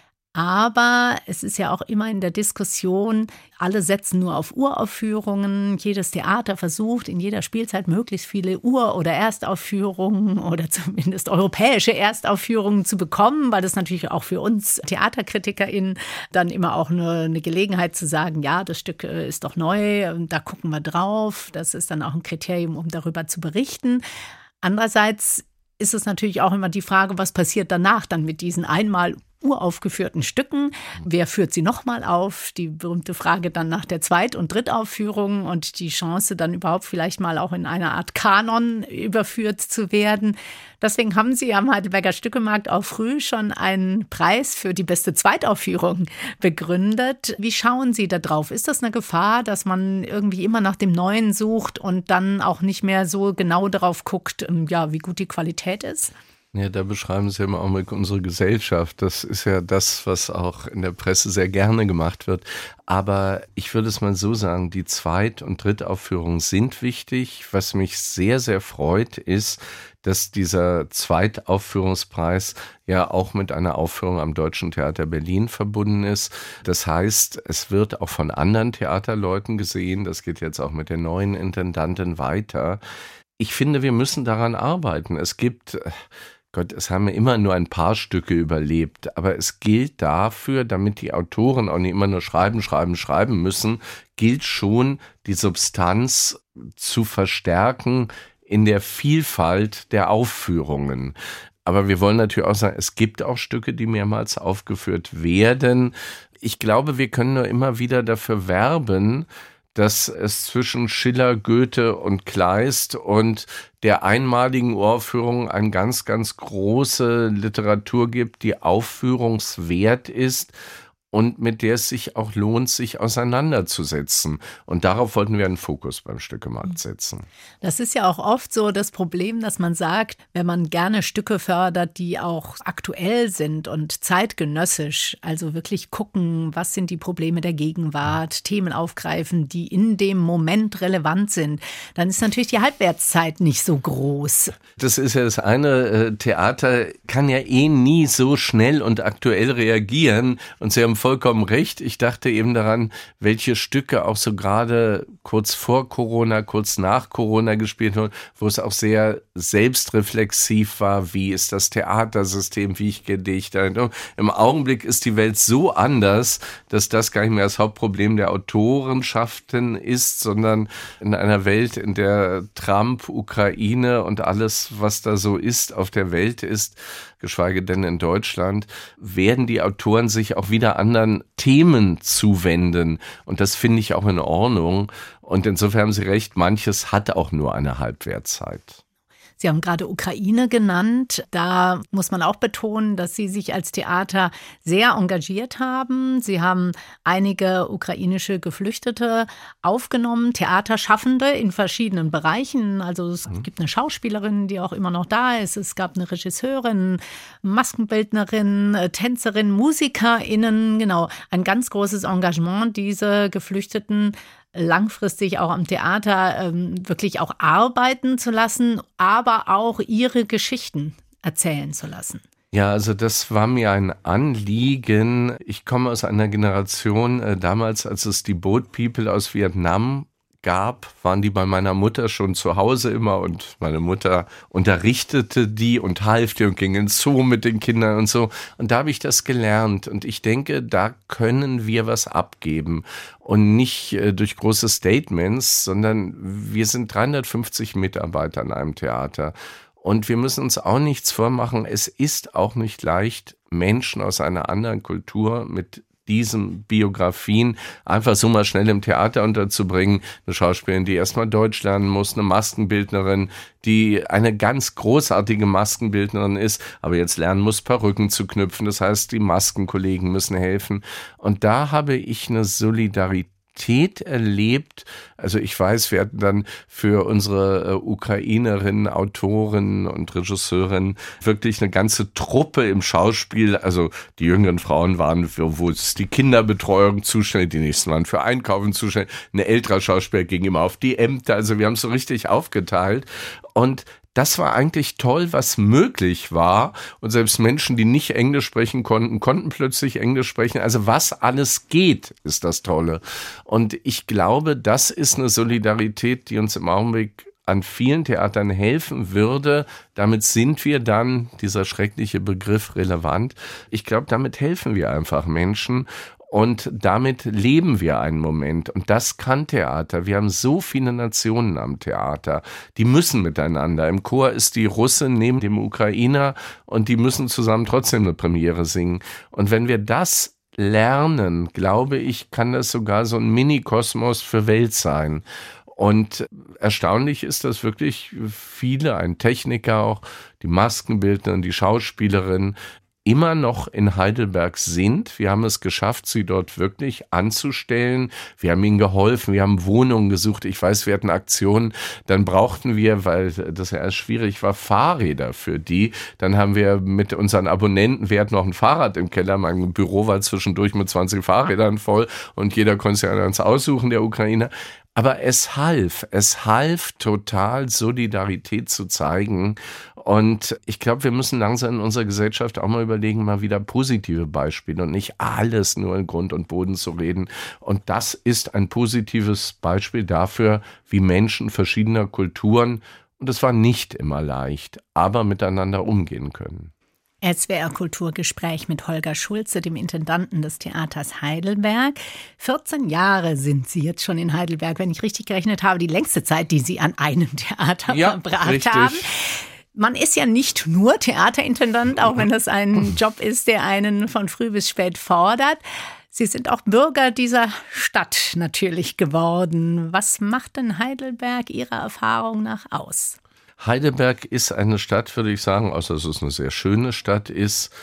Aber es ist ja auch immer in der Diskussion, alle setzen nur auf Uraufführungen. Jedes Theater versucht in jeder Spielzeit möglichst viele Ur- oder Erstaufführungen oder zumindest europäische Erstaufführungen zu bekommen, weil das natürlich auch für uns TheaterkritikerInnen dann immer auch eine, eine Gelegenheit zu sagen, ja, das Stück ist doch neu, da gucken wir drauf. Das ist dann auch ein Kriterium, um darüber zu berichten. Andererseits ist es natürlich auch immer die Frage, was passiert danach dann mit diesen einmal uraufgeführten Stücken. Wer führt sie nochmal auf? Die berühmte Frage dann nach der Zweit- und Drittaufführung und die Chance dann überhaupt vielleicht mal auch in einer Art Kanon überführt zu werden. Deswegen haben Sie am Heidelberger Stückemarkt auch früh schon einen Preis für die beste Zweitaufführung begründet. Wie schauen Sie da drauf? Ist das eine Gefahr, dass man irgendwie immer nach dem Neuen sucht und dann auch nicht mehr so genau darauf guckt, ja, wie gut die Qualität ist? Ja, da beschreiben Sie im Augenblick unsere Gesellschaft. Das ist ja das, was auch in der Presse sehr gerne gemacht wird. Aber ich würde es mal so sagen, die Zweit- und Drittaufführungen sind wichtig. Was mich sehr, sehr freut, ist, dass dieser Zweitaufführungspreis ja auch mit einer Aufführung am Deutschen Theater Berlin verbunden ist. Das heißt, es wird auch von anderen Theaterleuten gesehen. Das geht jetzt auch mit der neuen Intendantin weiter. Ich finde, wir müssen daran arbeiten. Es gibt... Gott, es haben immer nur ein paar Stücke überlebt, aber es gilt dafür, damit die Autoren auch nicht immer nur schreiben, schreiben, schreiben müssen, gilt schon, die Substanz zu verstärken in der Vielfalt der Aufführungen. Aber wir wollen natürlich auch sagen, es gibt auch Stücke, die mehrmals aufgeführt werden. Ich glaube, wir können nur immer wieder dafür werben, dass es zwischen Schiller, Goethe und Kleist und der einmaligen Uraufführung eine ganz, ganz große Literatur gibt, die aufführungswert ist. und mit der es sich auch lohnt, sich auseinanderzusetzen. Und darauf wollten wir einen Fokus beim Stückemarkt setzen. Das ist ja auch oft so das Problem, dass man sagt, wenn man gerne Stücke fördert, die auch aktuell sind und zeitgenössisch, also wirklich gucken, was sind die Probleme der Gegenwart, Themen aufgreifen, die in dem Moment relevant sind, dann ist natürlich die Halbwertszeit nicht so groß. Das ist ja das eine, Theater kann ja eh nie so schnell und aktuell reagieren. Und Sie haben vollkommen recht. Ich dachte eben daran, welche Stücke auch so gerade kurz vor Corona, kurz nach Corona gespielt wurden, wo es auch sehr selbstreflexiv war. Wie ist das Theatersystem? Wie ich Gedichte? Im Augenblick ist die Welt so anders, dass das gar nicht mehr das Hauptproblem der Autorenschaften ist, sondern in einer Welt, in der Trump, Ukraine und alles, was da so ist, auf der Welt ist, geschweige denn in Deutschland, werden die Autoren sich auch wieder anderen Themen zuwenden. Und das finde ich auch in Ordnung. Und insofern haben Sie recht, manches hat auch nur eine Halbwertszeit. Sie haben gerade Ukraine genannt. Da muss man auch betonen, dass Sie sich als Theater sehr engagiert haben. Sie haben einige ukrainische Geflüchtete aufgenommen, Theaterschaffende in verschiedenen Bereichen. Also es mhm. gibt eine Schauspielerin, die auch immer noch da ist. Es gab eine Regisseurin, Maskenbildnerin, Tänzerin, MusikerInnen. Genau, ein ganz großes Engagement, diese Geflüchteten langfristig auch am Theater ähm, wirklich auch arbeiten zu lassen, aber auch ihre Geschichten erzählen zu lassen. Ja, also das war mir ein Anliegen. Ich komme aus einer Generation, äh, damals, als es die Boat People aus Vietnam gab, waren die bei meiner Mutter schon zu Hause immer und meine Mutter unterrichtete die und half dir und ging ins Zoo mit den Kindern und so. Und da habe ich das gelernt und ich denke, da können wir was abgeben und nicht äh, durch große Statements, sondern wir sind dreihundertfünfzig Mitarbeiter an einem Theater. Und wir müssen uns auch nichts vormachen. Es ist auch nicht leicht, Menschen aus einer anderen Kultur mit diesen Biografien einfach so mal schnell im Theater unterzubringen. Eine Schauspielerin, die erstmal Deutsch lernen muss, eine Maskenbildnerin, die eine ganz großartige Maskenbildnerin ist, aber jetzt lernen muss, Perücken zu knüpfen. Das heißt, die Maskenkollegen müssen helfen. Und da habe ich eine Solidarität erlebt. Also ich weiß, wir hatten dann für unsere äh, Ukrainerinnen, Autorinnen und Regisseurinnen wirklich eine ganze Truppe im Schauspiel. Also die jüngeren Frauen waren für, wo es die Kinderbetreuung zuständig, die nächsten waren für Einkaufen zuständig. Eine ältere Schauspieler ging immer auf die Ämter. Also wir haben es so richtig aufgeteilt. Und das war eigentlich toll, was möglich war. Und selbst Menschen, die nicht Englisch sprechen konnten, konnten plötzlich Englisch sprechen. Also was alles geht, ist das Tolle. Und ich glaube, das ist eine Solidarität, die uns im Augenblick an vielen Theatern helfen würde. Damit sind wir dann, dieser schreckliche Begriff, relevant. Ich glaube, damit helfen wir einfach Menschen. Und damit leben wir einen Moment. Und das kann Theater. Wir haben so viele Nationen am Theater. Die müssen miteinander. Im Chor ist die Russin neben dem Ukrainer und die müssen zusammen trotzdem eine Premiere singen. Und wenn wir das lernen, glaube ich, kann das sogar so ein Mini-Kosmos für Welt sein. Und erstaunlich ist, dass wirklich viele, ein Techniker auch, die Maskenbildnerin, die Schauspielerin, immer noch in Heidelberg sind. Wir haben es geschafft, sie dort wirklich anzustellen. Wir haben ihnen geholfen, wir haben Wohnungen gesucht. Ich weiß, wir hatten Aktionen. Dann brauchten wir, weil das ja erst schwierig war, Fahrräder für die. Dann haben wir mit unseren Abonnenten, wir hatten noch ein Fahrrad im Keller. Mein Büro war zwischendurch mit zwanzig Fahrrädern voll und jeder konnte sich eins aussuchen, der Ukrainer. Aber es half, es half total, Solidarität zu zeigen. Und ich glaube, wir müssen langsam in unserer Gesellschaft auch mal überlegen, mal wieder positive Beispiele und nicht alles nur in Grund und Boden zu reden. Und das ist ein positives Beispiel dafür, wie Menschen verschiedener Kulturen, und es war nicht immer leicht, aber miteinander umgehen können. S W R Kulturgespräch mit Holger Schulze, dem Intendanten des Theaters Heidelberg. vierzehn Jahre sind Sie jetzt schon in Heidelberg, wenn ich richtig gerechnet habe, die längste Zeit, die Sie an einem Theater ja, verbracht richtig. haben. Man ist ja nicht nur Theaterintendant, auch wenn das ein Job ist, der einen von früh bis spät fordert. Sie sind auch Bürger dieser Stadt natürlich geworden. Was macht denn Heidelberg Ihrer Erfahrung nach aus? Heidelberg ist eine Stadt, würde ich sagen, außer dass es eine sehr schöne Stadt ist,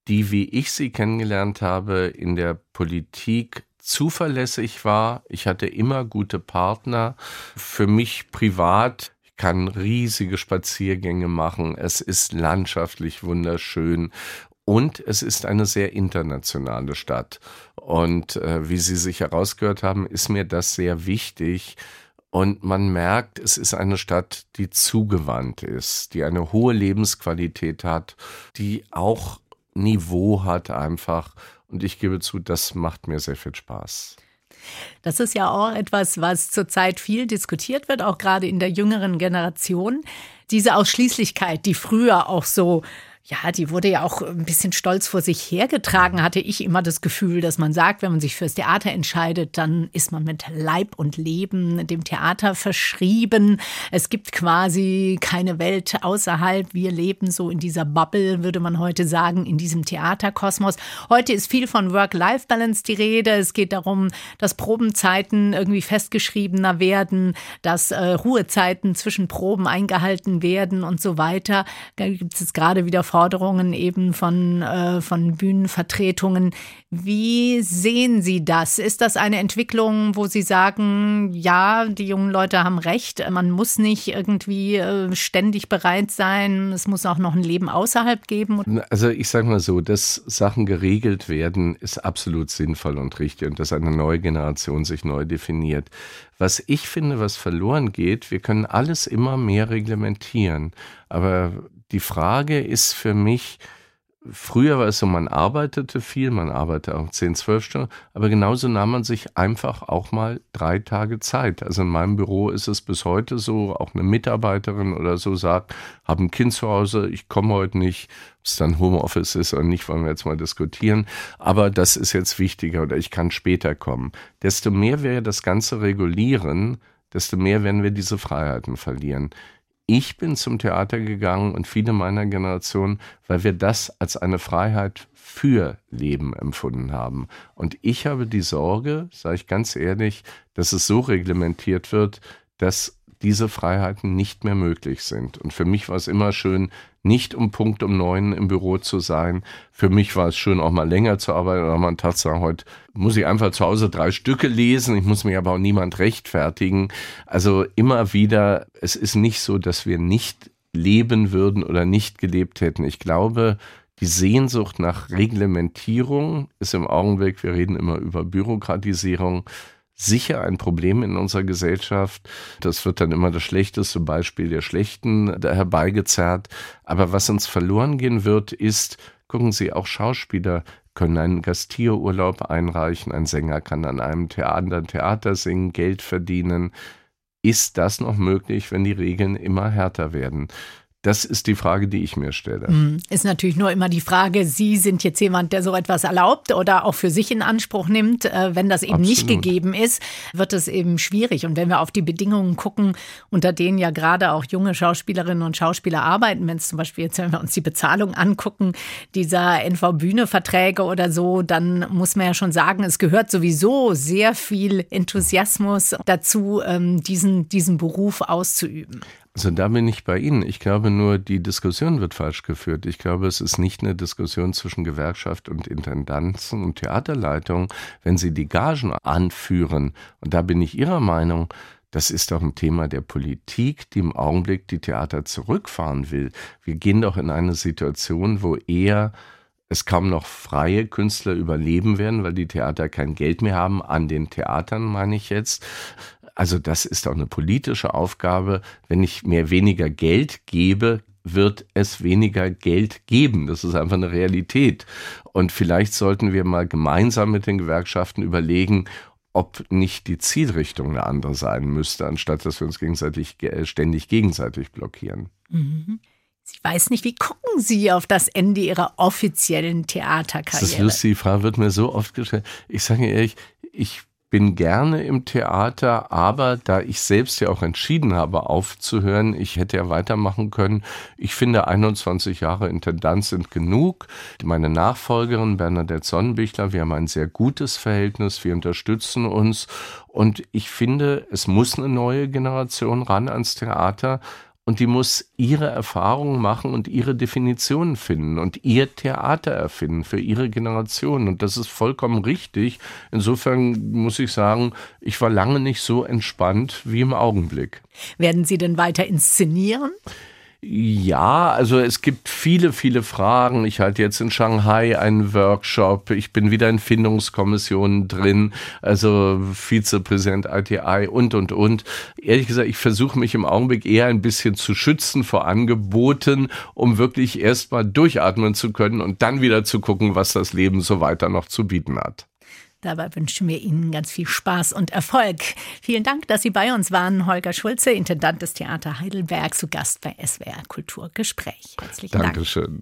die, wie ich sie kennengelernt habe, in der Politik zuverlässig war. Ich hatte immer gute Partner. Für mich privat, ich kann riesige Spaziergänge machen. Es ist landschaftlich wunderschön. Und es ist eine sehr internationale Stadt. Und äh, wie Sie sich herausgehört haben, ist mir das sehr wichtig. Und man merkt, es ist eine Stadt, die zugewandt ist, die eine hohe Lebensqualität hat, die auch Niveau hat einfach. Und ich gebe zu, das macht mir sehr viel Spaß. Das ist ja auch etwas, was zurzeit viel diskutiert wird, auch gerade in der jüngeren Generation. Diese Ausschließlichkeit, die früher auch so, ja, die wurde ja auch ein bisschen stolz vor sich hergetragen, hatte ich immer das Gefühl, dass man sagt, wenn man sich fürs Theater entscheidet, dann ist man mit Leib und Leben dem Theater verschrieben. Es gibt quasi keine Welt außerhalb. Wir leben so in dieser Bubble, würde man heute sagen, in diesem Theaterkosmos. Heute ist viel von Work-Life-Balance die Rede. Es geht darum, dass Probenzeiten irgendwie festgeschriebener werden, dass äh, Ruhezeiten zwischen Proben eingehalten werden und so weiter. Da gibt es jetzt gerade wieder Forderungen eben von, äh, von Bühnenvertretungen. Wie sehen Sie das? Ist das eine Entwicklung, wo Sie sagen, ja, die jungen Leute haben recht, man muss nicht irgendwie äh, ständig bereit sein, es muss auch noch ein Leben außerhalb geben? Also ich sage mal so, dass Sachen geregelt werden, ist absolut sinnvoll und richtig und dass eine neue Generation sich neu definiert. Was ich finde, was verloren geht, wir können alles immer mehr reglementieren, aber die Frage ist für mich, früher war es so, man arbeitete viel, man arbeitete auch zehn, zwölf Stunden, aber genauso nahm man sich einfach auch mal drei Tage Zeit. Also in meinem Büro ist es bis heute so, auch eine Mitarbeiterin oder so sagt, habe ein Kind zu Hause, ich komme heute nicht, ob es dann Homeoffice ist oder nicht, wollen wir jetzt mal diskutieren, aber das ist jetzt wichtiger oder ich kann später kommen. Desto mehr wir das Ganze regulieren, desto mehr werden wir diese Freiheiten verlieren. Ich bin zum Theater gegangen und viele meiner Generation, weil wir das als eine Freiheit für Leben empfunden haben. Und ich habe die Sorge, sage ich ganz ehrlich, dass es so reglementiert wird, dass diese Freiheiten nicht mehr möglich sind. Und für mich war es immer schön, nicht um Punkt um neun im Büro zu sein. Für mich war es schön, auch mal länger zu arbeiten oder mal einen Tag zu sagen, heute muss ich einfach zu Hause drei Stücke lesen. Ich muss mich aber auch niemand rechtfertigen. Also immer wieder, es ist nicht so, dass wir nicht leben würden oder nicht gelebt hätten. Ich glaube, die Sehnsucht nach Reglementierung ist im Augenblick, wir reden immer über Bürokratisierung, sicher ein Problem in unserer Gesellschaft. Das wird dann immer das schlechteste Beispiel der Schlechten da herbeigezerrt. Aber was uns verloren gehen wird, ist, gucken Sie, auch Schauspieler können einen Gastierurlaub einreichen. Ein Sänger kann an einem Theater, Theater singen, Geld verdienen. Ist das noch möglich, wenn die Regeln immer härter werden? Das ist die Frage, die ich mir stelle. Ist natürlich nur immer die Frage, Sie sind jetzt jemand, der so etwas erlaubt oder auch für sich in Anspruch nimmt. Wenn das eben Absolut. Nicht gegeben ist, wird es eben schwierig. Und wenn wir auf die Bedingungen gucken, unter denen ja gerade auch junge Schauspielerinnen und Schauspieler arbeiten, wenn es zum Beispiel jetzt, wenn wir uns die Bezahlung angucken, dieser N V-Bühne-Verträge oder so, dann muss man ja schon sagen, es gehört sowieso sehr viel Enthusiasmus dazu, diesen, diesen Beruf auszuüben. Also da bin ich bei Ihnen. Ich glaube nur, die Diskussion wird falsch geführt. Ich glaube, es ist nicht eine Diskussion zwischen Gewerkschaft und Intendanzen und Theaterleitung, wenn Sie die Gagen anführen. Und da bin ich Ihrer Meinung, das ist doch ein Thema der Politik, die im Augenblick die Theater zurückfahren will. Wir gehen doch in eine Situation, wo eher es kaum noch freie Künstler überleben werden, weil die Theater kein Geld mehr haben, an den Theatern meine ich jetzt. Also das ist auch eine politische Aufgabe. Wenn ich mir weniger Geld gebe, wird es weniger Geld geben. Das ist einfach eine Realität. Und vielleicht sollten wir mal gemeinsam mit den Gewerkschaften überlegen, ob nicht die Zielrichtung eine andere sein müsste, anstatt dass wir uns gegenseitig ständig gegenseitig blockieren. Mhm. Ich weiß nicht, wie gucken Sie auf das Ende Ihrer offiziellen Theaterkarriere? Das ist lustig, die Frage wird mir so oft gestellt. Ich sage ehrlich, ich bin gerne im Theater, aber da ich selbst ja auch entschieden habe, aufzuhören, ich hätte ja weitermachen können. Ich finde, einundzwanzig Jahre Intendanz sind genug. Meine Nachfolgerin Bernadette Sonnenbichler, wir haben ein sehr gutes Verhältnis, wir unterstützen uns und ich finde, es muss eine neue Generation ran ans Theater. und die muss ihre Erfahrungen machen und ihre Definitionen finden und ihr Theater erfinden für ihre Generation. Und das ist vollkommen richtig. Insofern muss ich sagen, ich war lange nicht so entspannt wie im Augenblick. Werden Sie denn weiter inszenieren? Ja, also es gibt viele, viele Fragen. Ich halte jetzt in Shanghai einen Workshop. Ich bin wieder in Findungskommissionen drin, also Vizepräsident I T I und, und, und. Ehrlich gesagt, ich versuche mich im Augenblick eher ein bisschen zu schützen vor Angeboten, um wirklich erstmal durchatmen zu können und dann wieder zu gucken, was das Leben so weiter noch zu bieten hat. Dabei wünschen wir Ihnen ganz viel Spaß und Erfolg. Vielen Dank, dass Sie bei uns waren. Holger Schulze, Intendant des Theater Heidelberg, zu Gast bei S W R Kulturgespräch. Herzlichen Dank. Dankeschön.